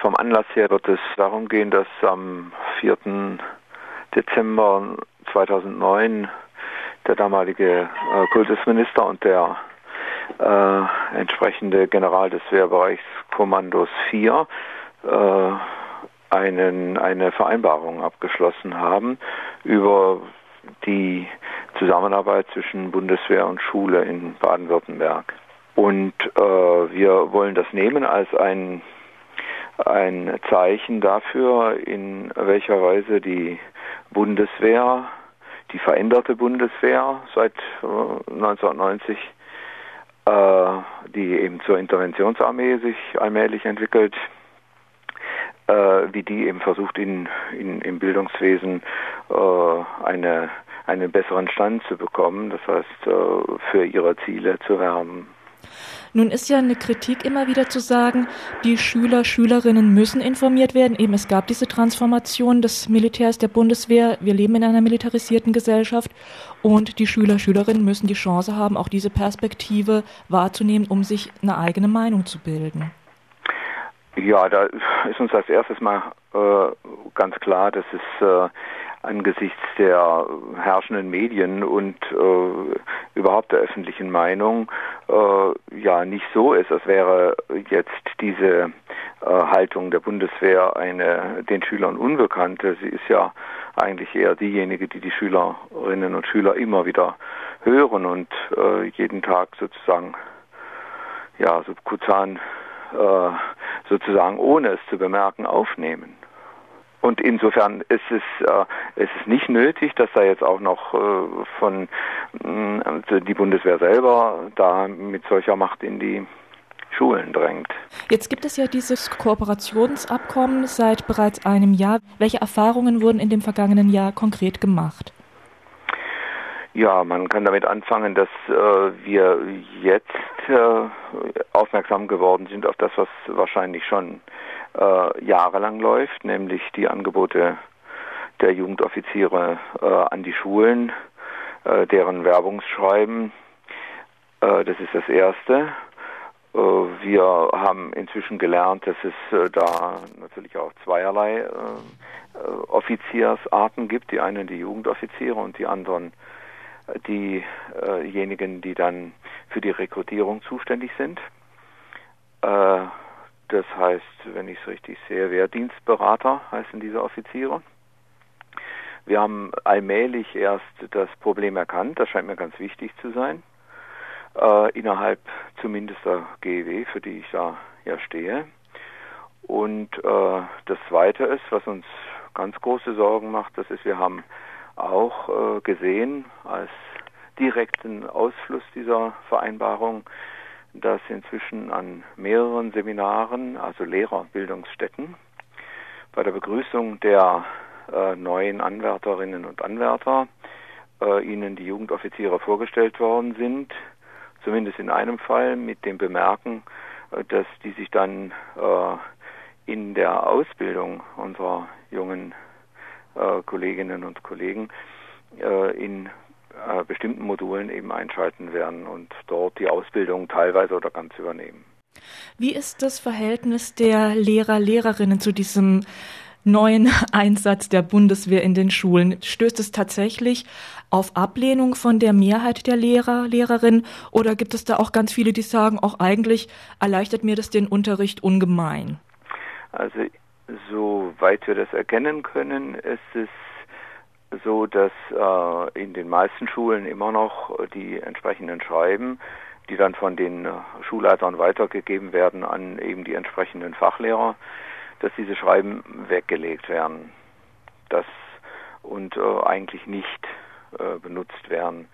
Vom Anlass her wird es darum gehen, dass am 4. Dezember 2009 der damalige Kultusminister und der entsprechende General des Wehrbereichskommandos 4 eine Vereinbarung abgeschlossen haben über die Zusammenarbeit zwischen Bundeswehr und Schule in Baden-Württemberg. Und wir wollen das nehmen als ein Zeichen dafür, in welcher Weise die Bundeswehr, die veränderte Bundeswehr seit 1990, die eben zur Interventionsarmee sich allmählich entwickelt, wie die eben versucht, im Bildungswesen einen besseren Stand zu bekommen, das heißt, für ihre Ziele zu werben. Nun ist ja eine Kritik immer wieder zu sagen, die Schüler, Schülerinnen müssen informiert werden. Eben es gab diese Transformation des Militärs, der Bundeswehr. Wir leben in einer militarisierten Gesellschaft und die Schüler, Schülerinnen müssen die Chance haben, auch diese Perspektive wahrzunehmen, um sich eine eigene Meinung zu bilden. Ja, da ist uns als erstes mal ganz klar, dass es angesichts der herrschenden Medien und überhaupt der öffentlichen Meinung ja nicht so ist, als wäre jetzt diese Haltung der Bundeswehr eine den Schülern unbekannte. Sie ist ja eigentlich eher diejenige, die Schülerinnen und Schüler immer wieder hören und jeden Tag sozusagen ja subkutan sozusagen ohne es zu bemerken aufnehmen. Und insofern ist es nicht nötig, dass da jetzt auch noch die Bundeswehr selber da mit solcher Macht in die Schulen drängt. Jetzt gibt es ja dieses Kooperationsabkommen seit bereits einem Jahr. Welche Erfahrungen wurden in dem vergangenen Jahr konkret gemacht? Ja, man kann damit anfangen, dass wir jetzt aufmerksam geworden sind auf das, was wahrscheinlich schon jahrelang läuft, nämlich die Angebote der Jugendoffiziere an die Schulen, deren Werbungsschreiben. Das ist das Erste. Wir haben inzwischen gelernt, dass es da natürlich auch zweierlei Offiziersarten gibt. Die einen die Jugendoffiziere und die anderen diejenigen, die dann für die Rekrutierung zuständig sind. Das heißt, wenn ich es richtig sehe, Wehrdienstberater heißen diese Offiziere. Wir haben allmählich erst das Problem erkannt, das scheint mir ganz wichtig zu sein, innerhalb zumindest der GEW, für die ich da ja stehe. Und das Zweite ist, was uns ganz große Sorgen macht, das ist, wir haben auch gesehen als direkten Ausfluss dieser Vereinbarung, dass inzwischen an mehreren Seminaren, also Lehrerbildungsstätten, bei der Begrüßung der neuen Anwärterinnen und Anwärter ihnen die Jugendoffiziere vorgestellt worden sind, zumindest in einem Fall mit dem Bemerken, dass die sich dann in der Ausbildung unserer jungen Kolleginnen und Kollegen in bestimmten Modulen eben einschalten werden und dort die Ausbildung teilweise oder ganz übernehmen. Wie ist das Verhältnis der Lehrer, Lehrerinnen zu diesem neuen Einsatz der Bundeswehr in den Schulen? Stößt es tatsächlich auf Ablehnung von der Mehrheit der Lehrer, Lehrerinnen oder gibt es da auch ganz viele, die sagen, auch eigentlich erleichtert mir das den Unterricht ungemein? Also soweit wir das erkennen können, ist es so, dass in den meisten Schulen immer noch die entsprechenden Schreiben, die dann von den Schulleitern weitergegeben werden an eben die entsprechenden Fachlehrer, dass diese Schreiben weggelegt werden und eigentlich nicht benutzt werden.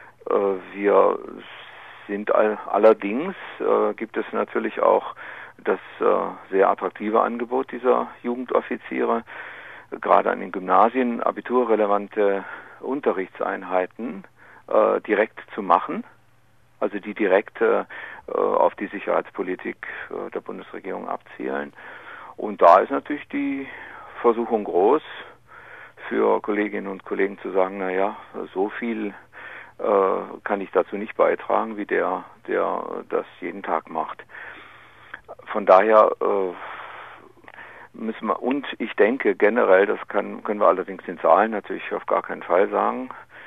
Wir sind allerdings, gibt es natürlich auch das sehr attraktive Angebot dieser Jugendoffiziere, gerade an den Gymnasien abiturrelevante Unterrichtseinheiten direkt zu machen, also die direkt auf die Sicherheitspolitik der Bundesregierung abzielen. Und da ist natürlich die Versuchung groß, für Kolleginnen und Kollegen zu sagen, naja, so viel kann ich dazu nicht beitragen, wie der das jeden Tag macht. Von daher und ich denke generell, das können wir allerdings in Zahlen natürlich auf gar keinen Fall sagen,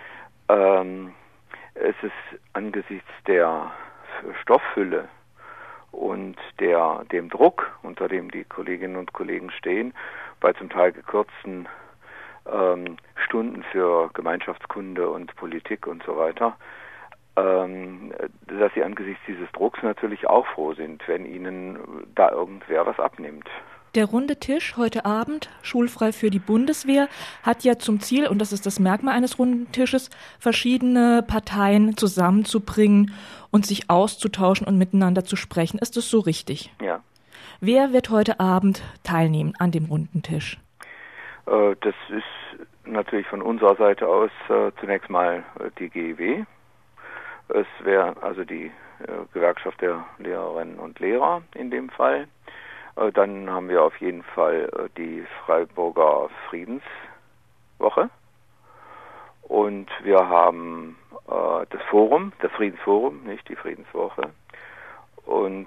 es ist angesichts der Stofffülle und dem Druck, unter dem die Kolleginnen und Kollegen stehen, bei zum Teil gekürzten Stunden für Gemeinschaftskunde und Politik und so weiter, dass sie angesichts dieses Drucks natürlich auch froh sind, wenn ihnen da irgendwer was abnimmt. Der runde Tisch heute Abend, schulfrei für die Bundeswehr, hat ja zum Ziel, und das ist das Merkmal eines runden Tisches, verschiedene Parteien zusammenzubringen und sich auszutauschen und miteinander zu sprechen. Ist das so richtig? Ja. Wer wird heute Abend teilnehmen an dem runden Tisch? Das ist natürlich von unserer Seite aus zunächst mal die GEW. Es wäre also die Gewerkschaft der Lehrerinnen und Lehrer in dem Fall. Dann haben wir auf jeden Fall die Freiburger Friedenswoche. Und wir haben das Forum, das Friedensforum, nicht die Friedenswoche. Und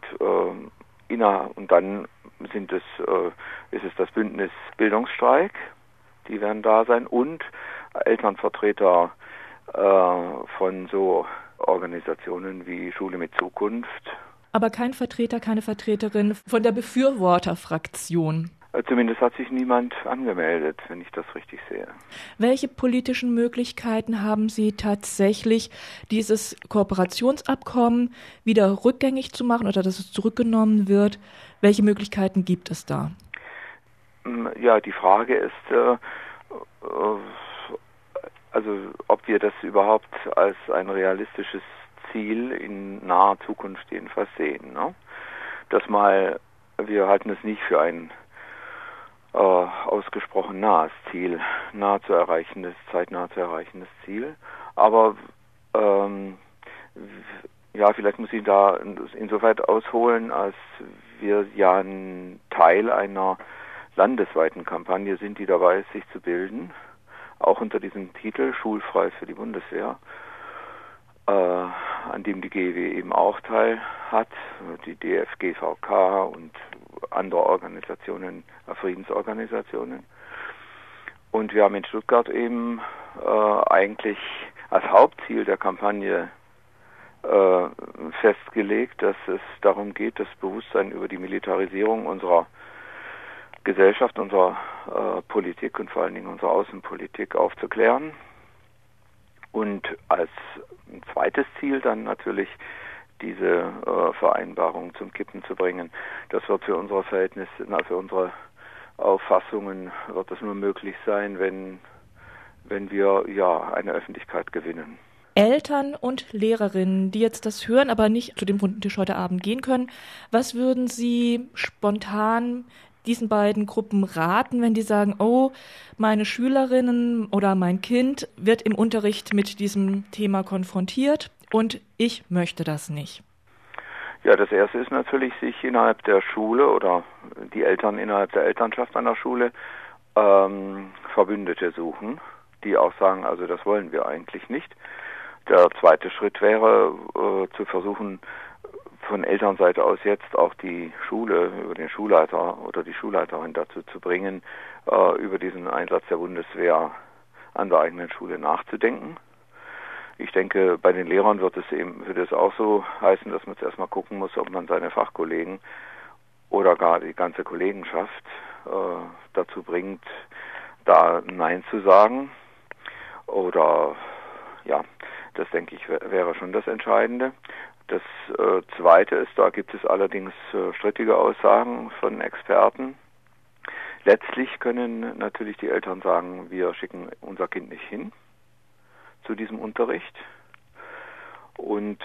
dann ist es das Bündnis Bildungsstreik, die werden da sein, und Elternvertreter von so Organisationen wie Schule mit Zukunft. Aber kein Vertreter, keine Vertreterin von der Befürworterfraktion. Zumindest hat sich niemand angemeldet, wenn ich das richtig sehe. Welche politischen Möglichkeiten haben Sie tatsächlich, dieses Kooperationsabkommen wieder rückgängig zu machen oder dass es zurückgenommen wird? Welche Möglichkeiten gibt es da? Ja, die Frage ist, also ob wir das überhaupt als ein realistisches Ziel in naher Zukunft jedenfalls sehen. Ne? Wir halten es nicht für ein ausgesprochen nahes Ziel, zeitnah zu erreichendes Ziel. Aber vielleicht muss ich da insoweit ausholen, als wir ja ein Teil einer landesweiten Kampagne sind, die dabei ist, sich zu bilden, auch unter diesem Titel Schulfrei für die Bundeswehr, an dem die GEW eben auch teil hat, die DFGVK und andere Organisationen, Friedensorganisationen. Und wir haben in Stuttgart eben eigentlich als Hauptziel der Kampagne festgelegt, dass es darum geht, das Bewusstsein über die Militarisierung unserer Gesellschaft, unserer Politik und vor allen Dingen unserer Außenpolitik aufzuklären. Und als zweites Ziel dann natürlich diese Vereinbarung zum Kippen zu bringen. Das wird für unsere Verhältnisse, für unsere Auffassungen wird es nur möglich sein, wenn wir eine Öffentlichkeit gewinnen. Eltern und Lehrerinnen, die jetzt das hören, aber nicht zu dem runden Tisch heute Abend gehen können, was würden Sie spontan diesen beiden Gruppen raten, wenn die sagen, oh, meine Schülerinnen oder mein Kind wird im Unterricht mit diesem Thema konfrontiert und ich möchte das nicht? Ja, das Erste ist natürlich, sich innerhalb der Schule oder die Eltern innerhalb der Elternschaft an der Schule Verbündete suchen, die auch sagen, also das wollen wir eigentlich nicht. Der zweite Schritt wäre, zu versuchen, von Elternseite aus jetzt auch die Schule, über den Schulleiter oder die Schulleiterin dazu zu bringen, über diesen Einsatz der Bundeswehr an der eigenen Schule nachzudenken. Ich denke, bei den Lehrern würde es auch so heißen, dass man jetzt erstmal gucken muss, ob man seine Fachkollegen oder gar die ganze Kollegenschaft dazu bringt, da Nein zu sagen. Oder das denke ich wäre schon das Entscheidende. Das Zweite ist, da gibt es allerdings strittige Aussagen von Experten. Letztlich können natürlich die Eltern sagen, wir schicken unser Kind nicht hin zu diesem Unterricht. Und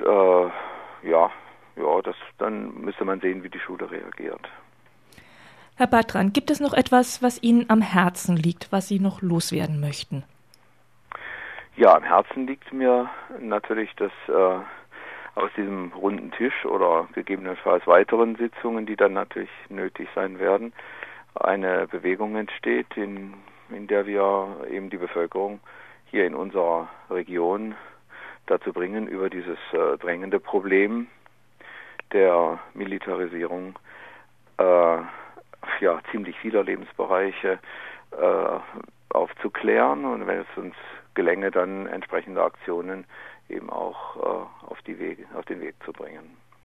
dann müsste man sehen, wie die Schule reagiert. Herr Bartran, gibt es noch etwas, was Ihnen am Herzen liegt, was Sie noch loswerden möchten? Ja, am Herzen liegt mir natürlich, dass aus diesem runden Tisch oder gegebenenfalls weiteren Sitzungen, die dann natürlich nötig sein werden, eine Bewegung entsteht, in der wir eben die Bevölkerung hier in unserer Region dazu bringen, über dieses drängende Problem der Militarisierung ziemlich vieler Lebensbereiche aufzuklären und wenn es uns gelänge, dann entsprechende Aktionen eben auch auf den Weg zu bringen.